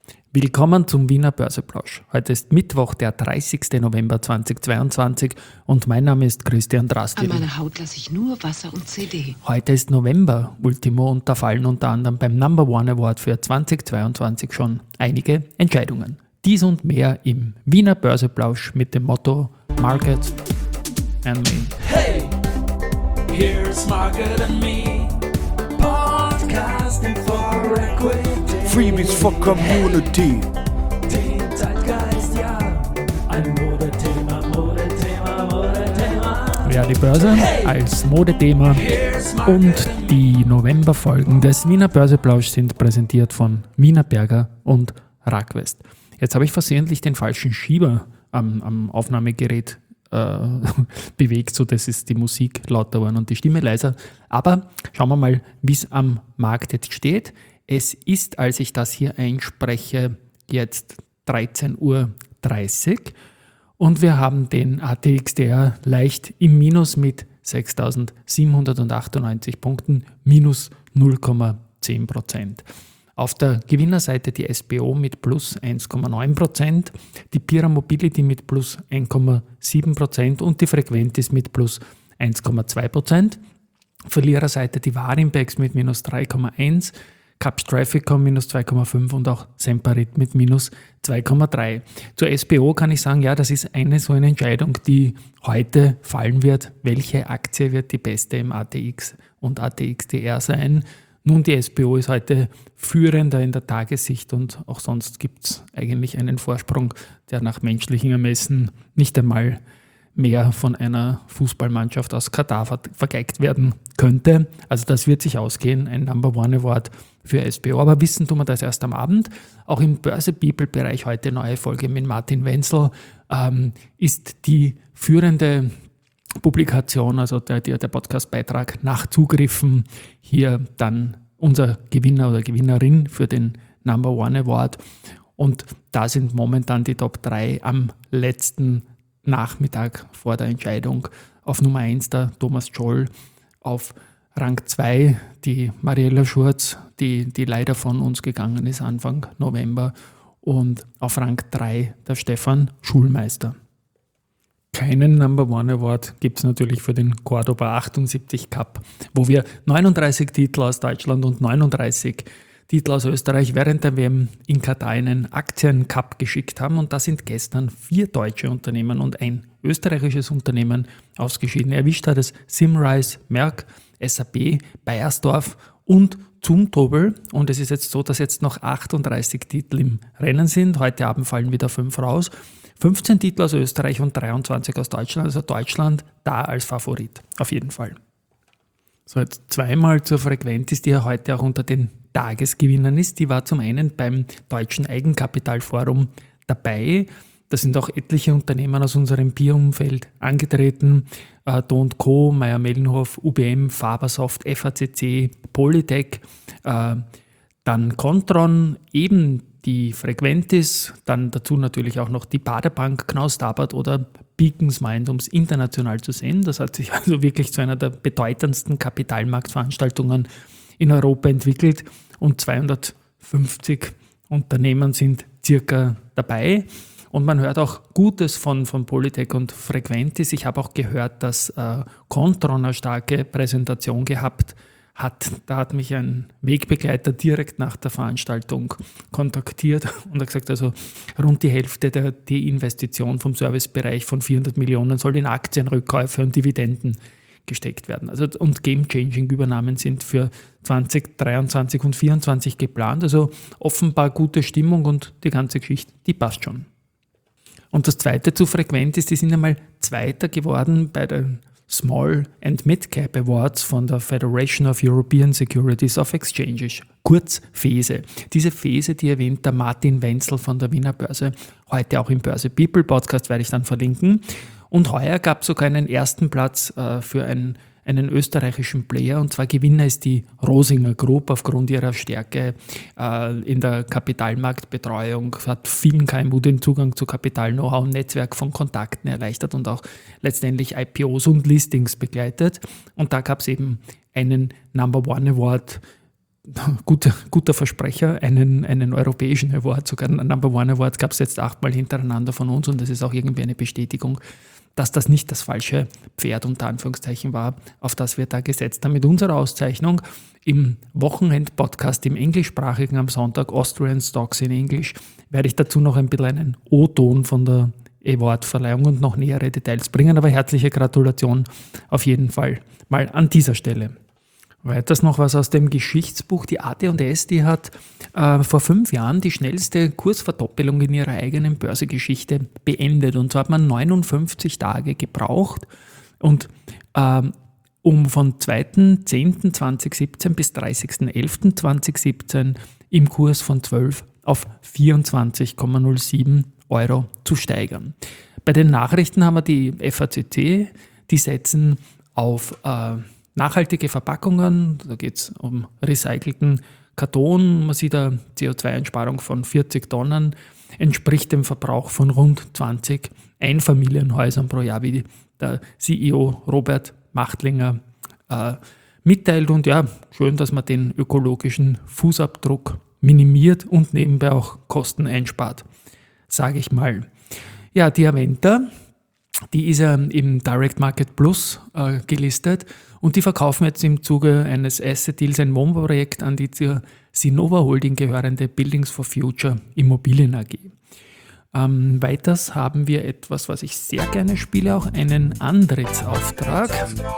Willkommen zum Wiener Börseplausch. Heute ist Mittwoch, der 30. November 2022 und mein Name ist Christian Drastil. An meiner Haut lasse ich nur Wasser und CD. Heute ist November, Ultimo, und da fallen unter anderem beim Number One Award für 2022 schon einige Entscheidungen. Dies und mehr im Wiener Börseplausch mit dem Motto Market and Me. Hey, here's Market and Me, podcasting for equity. Freebies for Community. Den Zeitgeist, ja, ein Modethema. Ja, die Börse als Modethema und die Novemberfolgen des Wiener Börseplausch sind präsentiert von Wienerberger und Rackwest. Jetzt habe ich versehentlich den falschen Schieber am Aufnahmegerät bewegt, sodass ist die Musik lauter geworden und die Stimme leiser. Aber schauen wir mal, wie es am Markt jetzt steht. Es ist, als ich das hier einspreche, jetzt 13:30 Uhr und wir haben den ATXDR leicht im Minus mit 6.798 Punkten, minus 0,10%. Auf der Gewinnerseite die SBO mit plus 1,9%, die Pira Mobility mit plus 1,7% und die Frequentis mit plus 1,2%. Verliererseite die Warimpex mit minus 3,1%, Caps Trafficom minus 2,5 und auch Semperit mit minus 2,3. Zur SBO kann ich sagen, ja, das ist eine Entscheidung, die heute fallen wird. Welche Aktie wird die beste im ATX und ATXDR sein? Nun, die SBO ist heute führender in der Tagessicht und auch sonst gibt es eigentlich einen Vorsprung, der nach menschlichen Ermessen nicht einmal mehr von einer Fußballmannschaft aus Katar vergeigt werden könnte. Also das wird sich ausgehen, ein Number One Award für SBO. Aber wissen tun wir das erst am Abend. Auch im Börse-People-Bereich heute neue Folge mit Martin Wenzel ist die führende Publikation, also der Podcast-Beitrag nach Zugriffen, hier dann unser Gewinner oder Gewinnerin für den Number One Award. Und da sind momentan die Top 3 am letzten Nachmittag vor der Entscheidung. Auf Nummer 1 der Thomas Scholl, auf Rang 2 die Mariella Schurz, die leider von uns gegangen ist Anfang November, und auf Rang 3 der Stefan Schulmeister. Keinen Number One Award gibt es natürlich für den Cordoba 78 Cup, wo wir 39 Titel aus Deutschland und 39 Titel aus Österreich während der WM in Katar einen Aktien-Cup geschickt haben, und da sind gestern 4 deutsche Unternehmen und ein österreichisches Unternehmen ausgeschieden. Erwischt hat es Simrise, Merck, SAP, Beiersdorf und Zumtobel, und es ist jetzt so, dass jetzt noch 38 Titel im Rennen sind. Heute Abend fallen wieder 5 raus. 15 Titel aus Österreich und 23 aus Deutschland, also Deutschland da als Favorit, auf jeden Fall. So, jetzt zweimal zur Frequentis, die ja heute auch unter den Tagesgewinnern ist. Die war zum einen beim Deutschen Eigenkapitalforum dabei. Da sind auch etliche Unternehmen aus unserem Peer-Umfeld angetreten. Do & Co, Mayr-Melnhof, UBM, Fabersoft, FACC, Polytech, dann Kontron, eben die Frequentis, dann dazu natürlich auch noch die Baderbank, Knaus Tabbert oder Beacons Mind, um es international zu sehen. Das hat sich also wirklich zu einer der bedeutendsten Kapitalmarktveranstaltungen in Europa entwickelt, und 250 Unternehmen sind circa dabei. Und man hört auch Gutes von Polytech und Frequentis. Ich habe auch gehört, dass Kontron eine starke Präsentation gehabt hat. Da hat mich ein Wegbegleiter direkt nach der Veranstaltung kontaktiert und hat gesagt, also rund die Hälfte der Investition vom Servicebereich von 400 Millionen soll in Aktienrückkäufe und Dividenden gesteckt werden. Also, und Game-Changing-Übernahmen sind für 2023 und 2024 geplant. Also offenbar gute Stimmung, und die ganze Geschichte, die passt schon. Und das zweite zu Frequentis, die sind einmal Zweiter geworden bei den Small and Mid-Cap Awards von der Federation of European Securities of Exchanges, kurz FESE. Diese FESE, die erwähnt der Martin Wenzel von der Wiener Börse, heute auch im Börse People Podcast, werde ich dann verlinken. Und heuer gab es sogar einen ersten Platz für einen österreichischen Player, und zwar Gewinner ist die Rosinger Group aufgrund ihrer Stärke in der Kapitalmarktbetreuung, hat vielen KMU den Zugang zu Kapital-Know-how und Netzwerk von Kontakten erleichtert und auch letztendlich IPOs und Listings begleitet. Und da gab es eben einen Number One Award guter Versprecher, einen europäischen Award, sogar einen Number One Award gab es jetzt 8-mal hintereinander von uns und das ist auch irgendwie eine Bestätigung, dass das nicht das falsche Pferd unter Anführungszeichen war, auf das wir da gesetzt haben. Mit unserer Auszeichnung im Wochenend-Podcast im englischsprachigen am Sonntag, Austrian Stocks in English, werde ich dazu noch ein bisschen einen O-Ton von der Award-Verleihung und noch nähere Details bringen, aber herzliche Gratulation auf jeden Fall mal an dieser Stelle. Weiters noch was aus dem Geschichtsbuch. Die AT&S, die hat vor 5 Jahren die schnellste Kursverdoppelung in ihrer eigenen Börsegeschichte beendet. Und so hat man 59 Tage gebraucht und um von 2.10.2017 bis 30.11.2017 im Kurs von 12 auf 24,07 Euro zu steigern. Bei den Nachrichten haben wir die FACC, die setzen auf nachhaltige Verpackungen, da geht es um recycelten Karton, man sieht eine CO2-Einsparung von 40 Tonnen, entspricht dem Verbrauch von rund 20 Einfamilienhäusern pro Jahr, wie der CEO Robert Machtlinger mitteilt. Und ja, schön, dass man den ökologischen Fußabdruck minimiert und nebenbei auch Kosten einspart, sage ich mal. Ja, die Aventa, die ist ja im Direct Market Plus gelistet und die verkaufen jetzt im Zuge eines Asset Deals ein Wohnbauprojekt an die zur Sinova Holding gehörende Buildings for Future Immobilien AG. Weiters haben wir etwas, was ich sehr gerne spiele, auch einen Antrittsauftrag.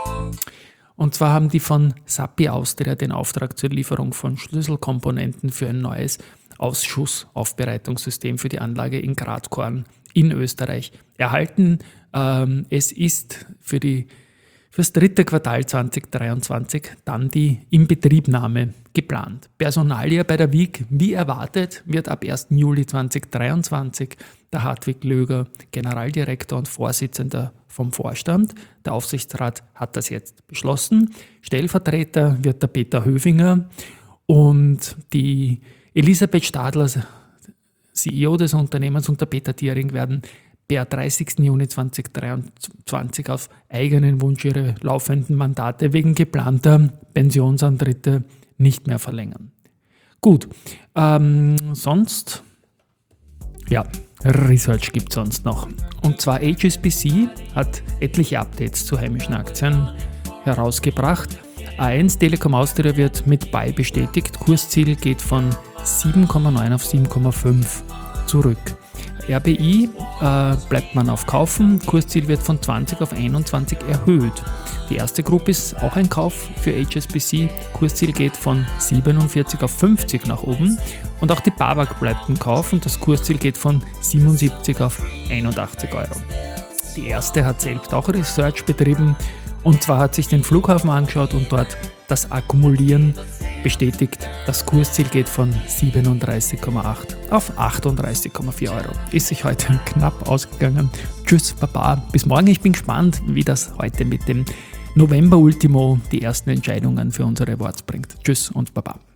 Und zwar haben die von Sappi Austria den Auftrag zur Lieferung von Schlüsselkomponenten für ein neues Ausschussaufbereitungssystem für die Anlage in Gradkorn in Österreich erhalten. Es ist fürs 3. Quartal 2023 dann die Inbetriebnahme geplant. Personalia bei der WIG, wie erwartet, wird ab 1. Juli 2023 der Hartwig Löger, Generaldirektor und Vorsitzender vom Vorstand. Der Aufsichtsrat hat das jetzt beschlossen. Stellvertreter wird der Peter Höfinger und die Elisabeth Stadler, CEO des Unternehmens, und der Peter Diering werden per 30. Juni 2023 auf eigenen Wunsch ihre laufenden Mandate wegen geplanter Pensionsantritte nicht mehr verlängern. Gut, sonst, ja, Research gibt es sonst noch. Und zwar HSBC hat etliche Updates zu heimischen Aktien herausgebracht. A1 Telekom Austria wird mit Buy bestätigt. Kursziel geht von 7,9 auf 7,5 zurück. RBI bleibt man auf Kaufen. Kursziel wird von 20 auf 21 erhöht. Die erste Gruppe ist auch ein Kauf für HSBC. Kursziel geht von 47 auf 50 nach oben. Und auch die BAWAG bleibt im Kauf und das Kursziel geht von 77 auf 81 Euro. Die erste hat selbst auch Research betrieben und zwar hat sich den Flughafen angeschaut und dort das Akkumulieren bestätigt. Das Kursziel geht von 37,8 auf 38,4 Euro. Ist sich heute knapp ausgegangen. Tschüss, Baba. Bis morgen. Ich bin gespannt, wie das heute mit dem November Ultimo die ersten Entscheidungen für unsere Awards bringt. Tschüss und Baba.